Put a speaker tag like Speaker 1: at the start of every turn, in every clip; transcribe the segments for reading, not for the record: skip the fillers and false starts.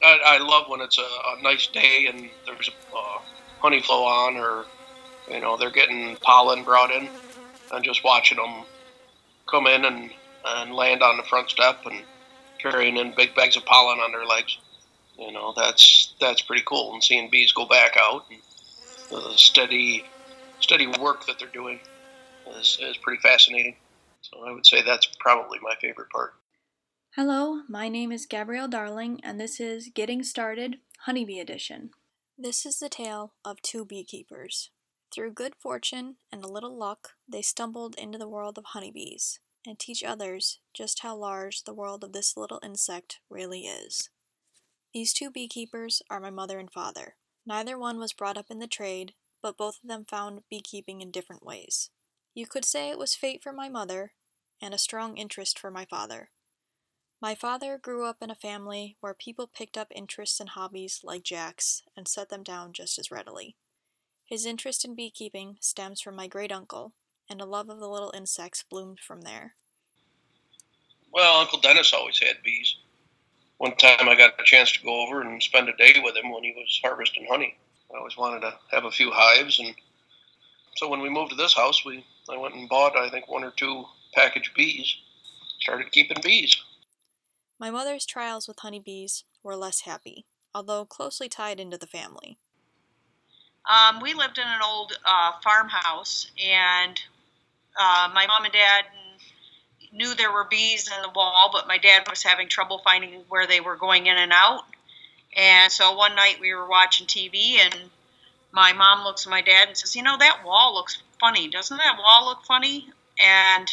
Speaker 1: I love when it's a nice day and there's honey flow on, or they're getting pollen brought in, and just watching them come in and land on the front step and carrying in big bags of pollen on their legs. That's pretty cool. And seeing bees go back out and the steady work that they're doing is pretty fascinating. So I would say that's probably my favorite part.
Speaker 2: Hello, my name is Gabrielle Darling, and this is Getting Started Honeybee Edition. This is the tale of two beekeepers. Through good fortune and a little luck, they stumbled into the world of honeybees and teach others just how large the world of this little insect really is. These two beekeepers are my mother and father. Neither one was brought up in the trade, but both of them found beekeeping in different ways. You could say it was fate for my mother and a strong interest for my father. My father grew up in a family where people picked up interests and hobbies like Jack's and set them down just as readily. His interest in beekeeping stems from my great uncle, and a love of the little insects bloomed from there.
Speaker 1: Well, Uncle Dennis always had bees. One time I got a chance to go over and spend a day with him when he was harvesting honey. I always wanted to have a few hives, and so when we moved to this house, I went and bought, I think, one or two packaged bees. Started keeping bees.
Speaker 2: My mother's trials with honeybees were less happy, although closely tied into the family.
Speaker 3: We lived in an old farmhouse, and my mom and dad knew there were bees in the wall, but my dad was having trouble finding where they were going in and out. And so one night we were watching TV, and my mom looks at my dad and says, that wall looks funny. Doesn't that wall look funny? And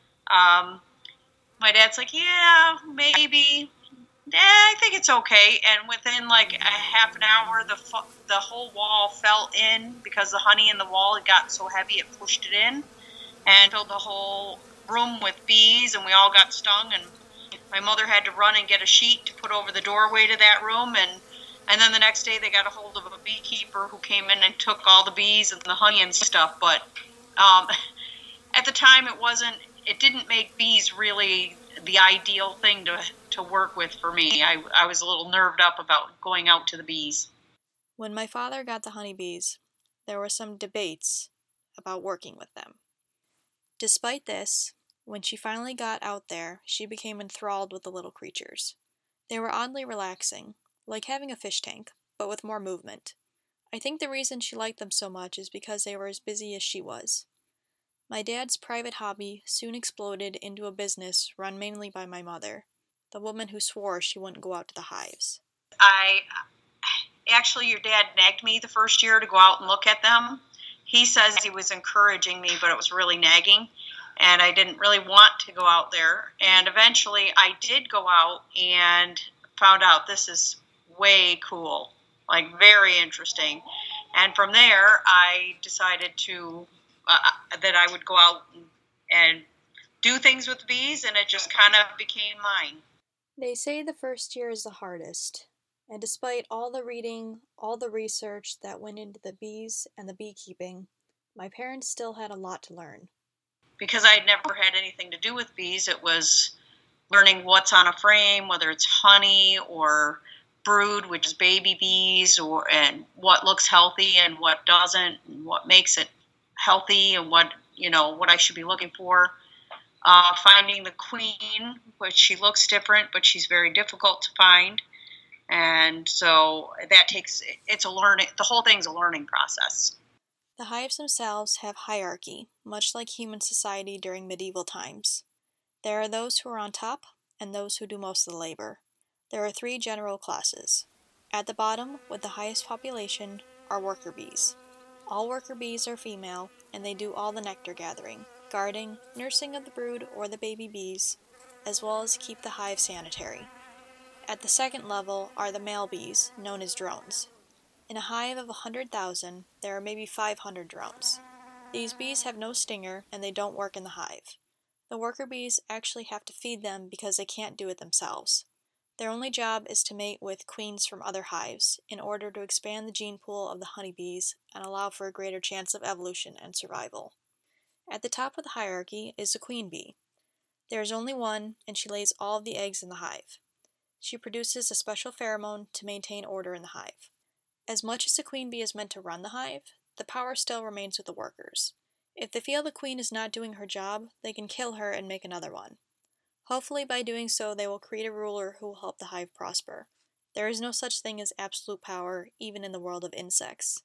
Speaker 3: my dad's like, yeah, maybe. I think it's okay. And within like a half an hour, the whole wall fell in because the honey in the wall had gotten so heavy it pushed it in and filled the whole room with bees, and we all got stung. And my mother had to run and get a sheet to put over the doorway to that room. And then the next day they got a hold of a beekeeper who came in and took all the bees and the honey and stuff. But at the time, it didn't make bees really the ideal thing to work with for me. I was a little nerved up about going out to the bees.
Speaker 2: When my father got the honeybees, there were some debates about working with them. Despite this, when she finally got out there, she became enthralled with the little creatures. They were oddly relaxing, like having a fish tank, but with more movement. I think the reason she liked them so much is because they were as busy as she was. My dad's private hobby soon exploded into a business run mainly by my mother, the woman who swore she wouldn't go out to the hives.
Speaker 3: Actually, your dad nagged me the first year to go out and look at them. He says he was encouraging me, but it was really nagging, and I didn't really want to go out there. And eventually I did go out and found out this is way cool, like very interesting. And from there, I decided that I would go out and do things with bees, and it just kind of became mine.
Speaker 2: They say the first year is the hardest, and despite all the reading, all the research that went into the bees and the beekeeping, my parents still had a lot to learn.
Speaker 3: Because I'd never had anything to do with bees, it was learning what's on a frame, whether it's honey or brood, which is baby bees, and what looks healthy and what doesn't, and what makes it healthy, and what I should be looking for. Finding the queen, which she looks different, but she's very difficult to find. And so it's a learning, the whole thing's a learning process.
Speaker 2: The hives themselves have hierarchy, much like human society during medieval times. There are those who are on top, and those who do most of the labor. There are three general classes. At the bottom, with the highest population, are worker bees. All worker bees are female, and they do all the nectar gathering, guarding, nursing of the brood or the baby bees, as well as keep the hive sanitary. At the second level are the male bees, known as drones. In a hive of 100,000, there are maybe 500 drones. These bees have no stinger, and they don't work in the hive. The worker bees actually have to feed them because they can't do it themselves. Their only job is to mate with queens from other hives in order to expand the gene pool of the honeybees and allow for a greater chance of evolution and survival. At the top of the hierarchy is the queen bee. There is only one, and she lays all of the eggs in the hive. She produces a special pheromone to maintain order in the hive. As much as the queen bee is meant to run the hive, the power still remains with the workers. If they feel the queen is not doing her job, they can kill her and make another one. Hopefully by doing so they will create a ruler who will help the hive prosper. There is no such thing as absolute power, even in the world of insects.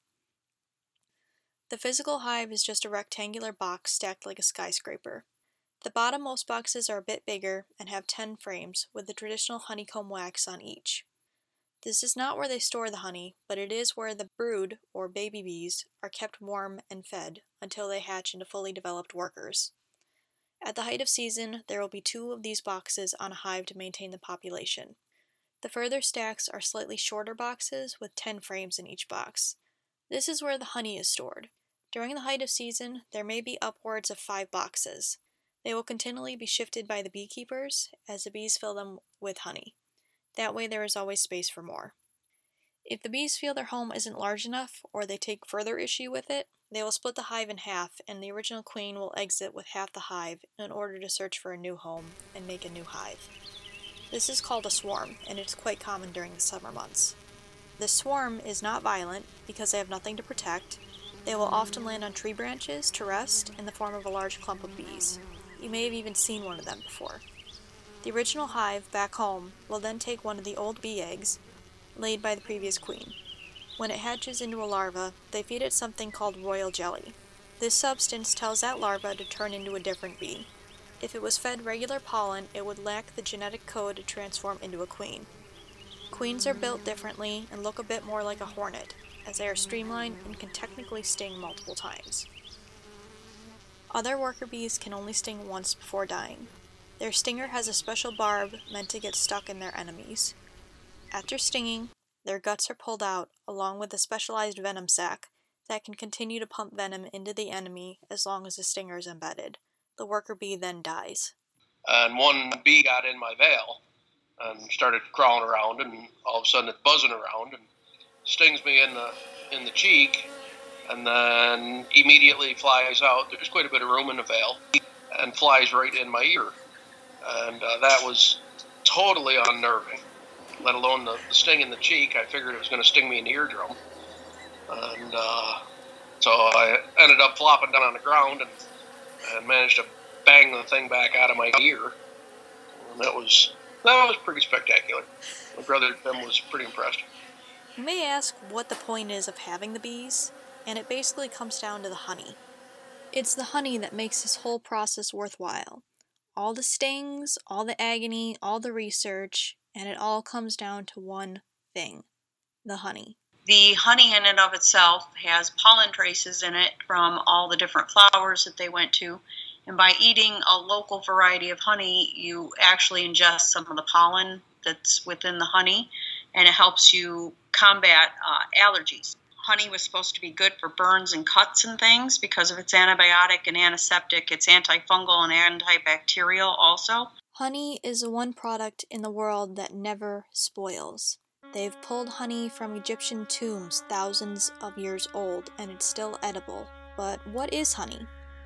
Speaker 2: The physical hive is just a rectangular box stacked like a skyscraper. The bottommost boxes are a bit bigger and have 10 frames, with the traditional honeycomb wax on each. This is not where they store the honey, but it is where the brood, or baby bees, are kept warm and fed until they hatch into fully developed workers. At the height of season, there will be 2 of these boxes on a hive to maintain the population. The further stacks are slightly shorter boxes with 10 frames in each box. This is where the honey is stored. During the height of season, there may be upwards of 5 boxes. They will continually be shifted by the beekeepers as the bees fill them with honey. That way there is always space for more. If the bees feel their home isn't large enough, or they take further issue with it, they will split the hive in half, and the original queen will exit with half the hive in order to search for a new home and make a new hive. This is called a swarm, and it's quite common during the summer months. The swarm is not violent because they have nothing to protect. They will often land on tree branches to rest in the form of a large clump of bees. You may have even seen one of them before. The original hive, back home, will then take one of the old bee eggs laid by the previous queen. When it hatches into a larva, they feed it something called royal jelly. This substance tells that larva to turn into a different bee. If it was fed regular pollen, it would lack the genetic code to transform into a queen. Queens are built differently and look a bit more like a hornet, as they are streamlined and can technically sting multiple times. Other worker bees can only sting once before dying. Their stinger has a special barb meant to get stuck in their enemies. After stinging, their guts are pulled out, along with a specialized venom sac that can continue to pump venom into the enemy as long as the stinger is embedded. The worker bee then dies.
Speaker 1: And one bee got in my veil and started crawling around, and all of a sudden it's buzzing around and stings me in the cheek, and then immediately flies out. There's quite a bit of room in the veil, and flies right in my ear. And that was totally unnerving, let alone the sting in the cheek. I figured it was going to sting me in the eardrum. And so I ended up flopping down on the ground and managed to bang the thing back out of my ear. And that was pretty spectacular. My brother Tim was pretty impressed.
Speaker 2: You may ask what the point is of having the bees, and it basically comes down to the honey. It's the honey that makes this whole process worthwhile. All the stings, all the agony, all the research, and it all comes down to one thing: the honey.
Speaker 3: The honey in and of itself has pollen traces in it from all the different flowers that they went to. And by eating a local variety of honey, you actually ingest some of the pollen that's within the honey, and it helps you combat allergies. Honey was supposed to be good for burns and cuts and things because of its antibiotic and antiseptic. It's antifungal and antibacterial also.
Speaker 2: Honey is the one product in the world that never spoils. They've pulled honey from Egyptian tombs thousands of years old, and it's still edible. But what is honey?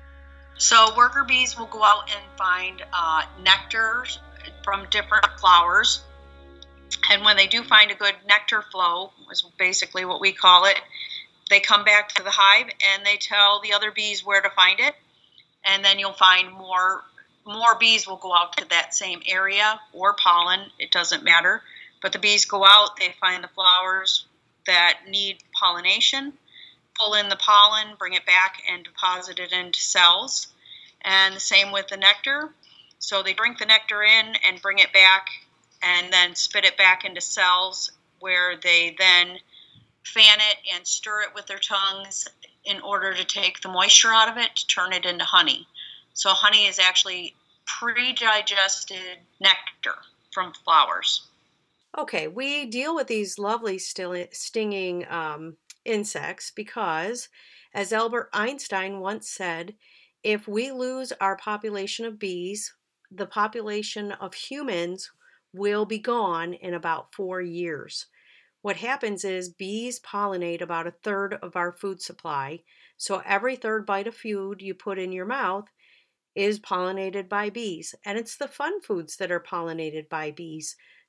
Speaker 3: So worker bees will go out and find nectar from different flowers. And when they do find a good nectar flow, is basically what we call it, they come back to the hive and they tell the other bees where to find it. And then you'll find more bees will go out to that same area, or pollen, it doesn't matter. But the bees go out, they find the flowers that need pollination, pull in the pollen, bring it back, and deposit it into cells. And the same with the nectar. So they drink the nectar in and bring it back, and then spit it back into cells where they then fan it and stir it with their tongues in order to take the moisture out of it to turn it into honey. So honey is actually pre-digested nectar from flowers.
Speaker 4: Okay, we deal with these lovely stinging insects because, as Albert Einstein once said, if we lose our population of bees, the population of humans will be gone in about 4 years. What happens is bees pollinate about 1/3 of our food supply, so every third bite of food you put in your mouth is pollinated by bees, and it's the fun foods that are pollinated by bees.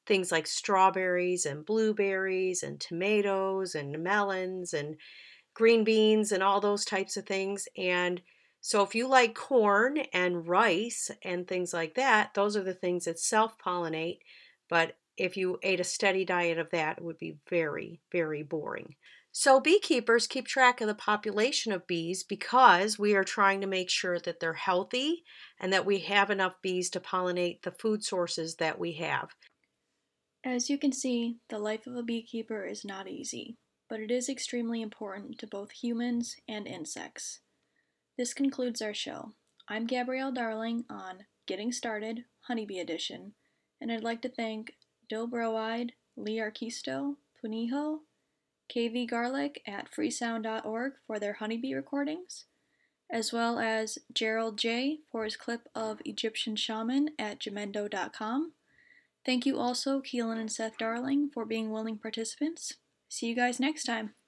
Speaker 4: things like strawberries and blueberries and tomatoes and melons and green beans and all those types of things. And so if you like corn and rice and things like that, those are the things that self-pollinate. But if you ate a steady diet of that, it would be very, very boring. So beekeepers keep track of the population of bees because we are trying to make sure that they're healthy and that we have enough bees to pollinate the food sources that we have.
Speaker 2: As you can see, the life of a beekeeper is not easy, but it is extremely important to both humans and insects. This concludes our show. I'm Gabrielle Darling on Getting Started, Honeybee Edition, and I'd like to thank Dill Broide, Lee Arquisto, Puniho, KV Garlic at freesound.org for their honeybee recordings, as well as Gerald J. for his clip of Egyptian Shaman at jamendo.com. Thank you also, Keelan and Seth Darling, for being willing participants. See you guys next time.